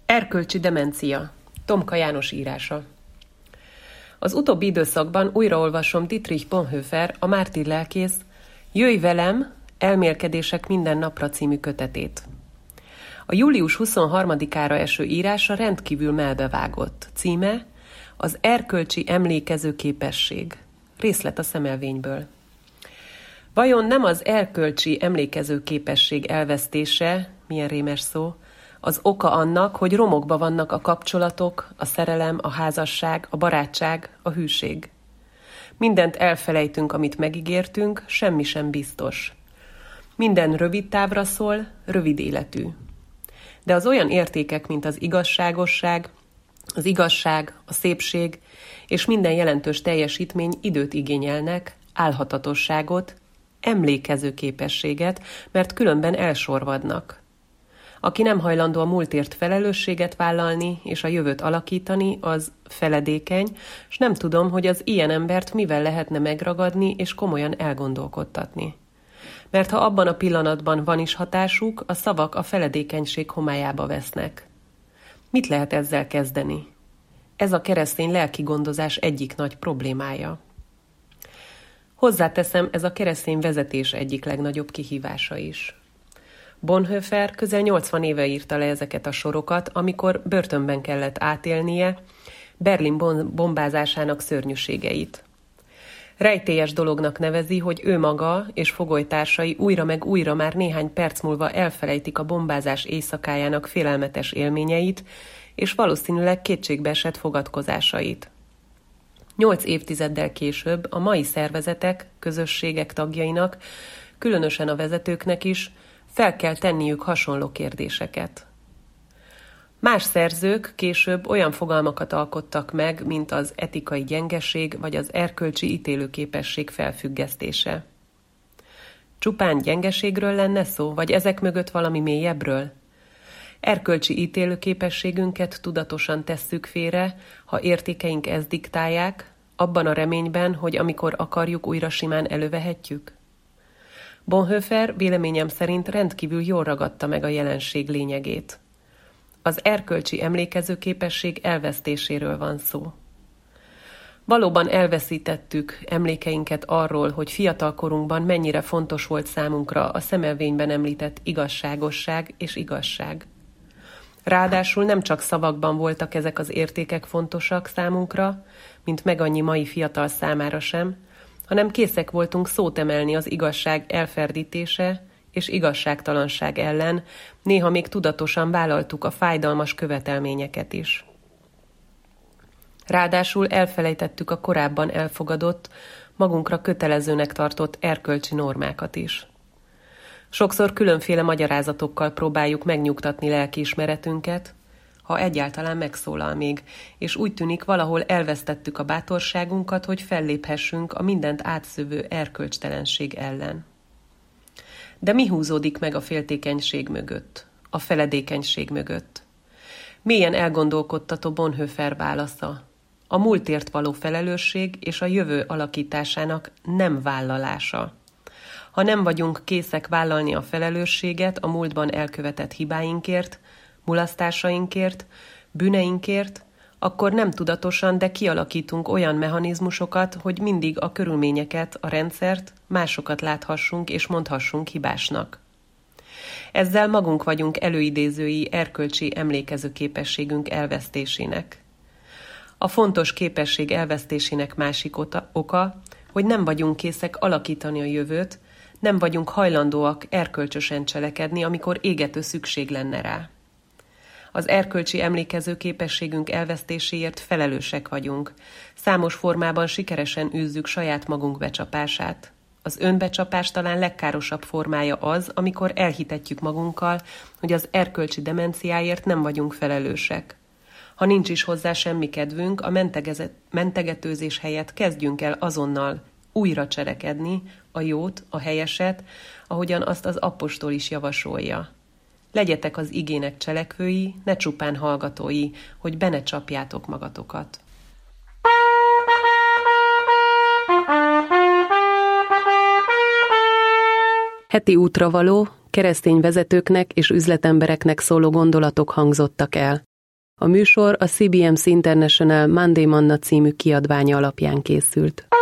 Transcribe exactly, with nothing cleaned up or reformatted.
Erkölcsi demencia. Tomka János írása. Az utóbbi időszakban újraolvasom Dietrich Bonhoeffer, a mártír lelkész Jöjj velem, elmélkedések minden napra című kötetét. A július huszonharmadikára eső írása rendkívül melbevágott. Címe Az erkölcsi emlékező képesség. Részlet a szemelvényből. Vajon nem az erkölcsi emlékező képesség elvesztése, milyen rémes szó, az oka annak, hogy romokba vannak a kapcsolatok, a szerelem, a házasság, a barátság, a hűség? Mindent elfelejtünk, amit megígértünk, semmi sem biztos. Minden rövid távra szól, rövid életű. De az olyan értékek, mint az igazságosság, az igazság, a szépség és minden jelentős teljesítmény időt igényelnek, álhatatosságot, emlékező képességet, mert különben elsorvadnak. Aki nem hajlandó a múltért felelősséget vállalni és a jövőt alakítani, az feledékeny, s nem tudom, hogy az ilyen embert mivel lehetne megragadni és komolyan elgondolkodtatni. Mert ha abban a pillanatban van is hatásuk, a szavak a feledékenység homályába vesznek. Mit lehet ezzel kezdeni? Ez a keresztény lelki gondozás egyik nagy problémája. Hozzáteszem, ez a keresztény vezetés egyik legnagyobb kihívása is. Bonhoeffer közel nyolcvan éve írta le ezeket a sorokat, amikor börtönben kellett átélnie Berlin bombázásának szörnyűségeit. Rejtélyes dolognak nevezi, hogy ő maga és fogolytársai újra meg újra már néhány perc múlva elfelejtik a bombázás éjszakájának félelmetes élményeit, és valószínűleg kétségbeesett fogadkozásait. Nyolc évtizeddel később a mai szervezetek, közösségek tagjainak, különösen a vezetőknek is fel kell tenniük hasonló kérdéseket. Más szerzők később olyan fogalmakat alkottak meg, mint az etikai gyengeség vagy az erkölcsi ítélőképesség felfüggesztése. Csupán gyengeségről lenne szó, vagy ezek mögött valami mélyebbről? Erkölcsi ítélőképességünket tudatosan tesszük félre, ha értékeink ezt diktálják, abban a reményben, hogy amikor akarjuk, újra simán elővehetjük? Bonhoeffer véleményem szerint rendkívül jól ragadta meg a jelenség lényegét. Az erkölcsi emlékező képesség elvesztéséről van szó. Valóban elveszítettük emlékeinket arról, hogy fiatalkorunkban mennyire fontos volt számunkra a szemelvényben említett igazságosság és igazság. Ráadásul nem csak szavakban voltak ezek az értékek fontosak számunkra, mint meg annyi mai fiatal számára sem, hanem készek voltunk szót emelni az igazság elferdítése és igazságtalanság ellen, néha még tudatosan vállaltuk a fájdalmas követelményeket is. Ráadásul elfelejtettük a korábban elfogadott, magunkra kötelezőnek tartott erkölcsi normákat is. Sokszor különféle magyarázatokkal próbáljuk megnyugtatni lelkiismeretünket, ha egyáltalán megszólal még, és úgy tűnik, valahol elvesztettük a bátorságunkat, hogy felléphessünk a mindent átszövő erkölcstelenség ellen. De mi húzódik meg a féltékenység mögött, a feledékenység mögött? Mélyen elgondolkodtató Bonhoeffer válasza. A múltért való felelősség és a jövő alakításának nem vállalása. Ha nem vagyunk készek vállalni a felelősséget a múltban elkövetett hibáinkért, mulasztásainkért, bűneinkért, akkor nem tudatosan, de kialakítunk olyan mechanizmusokat, hogy mindig a körülményeket, a rendszert, másokat láthassunk és mondhassunk hibásnak. Ezzel magunk vagyunk előidézői erkölcsi emlékező képességünk elvesztésének. A fontos képesség elvesztésének másik oka, hogy nem vagyunk készek alakítani a jövőt, nem vagyunk hajlandóak erkölcsösen cselekedni, amikor égető szükség lenne rá. Az erkölcsi emlékező képességünk elvesztéséért felelősek vagyunk. Számos formában sikeresen űzzük saját magunk becsapását. Az önbecsapás talán legkárosabb formája az, amikor elhitetjük magunkkal, hogy az erkölcsi demenciáért nem vagyunk felelősek. Ha nincs is hozzá semmi kedvünk, a mentegetőzés helyett kezdjünk el azonnal újra cselekedni, a jót, a helyeset, ahogyan azt az apostol is javasolja. Legyetek az igének cselekvői, ne csupán hallgatói, hogy be ne csapjátok magatokat. Heti útravaló, keresztény vezetőknek és üzletembereknek szóló gondolatok hangzottak el. A műsor a cé bé em cé International Monday Manna című kiadványa alapján készült.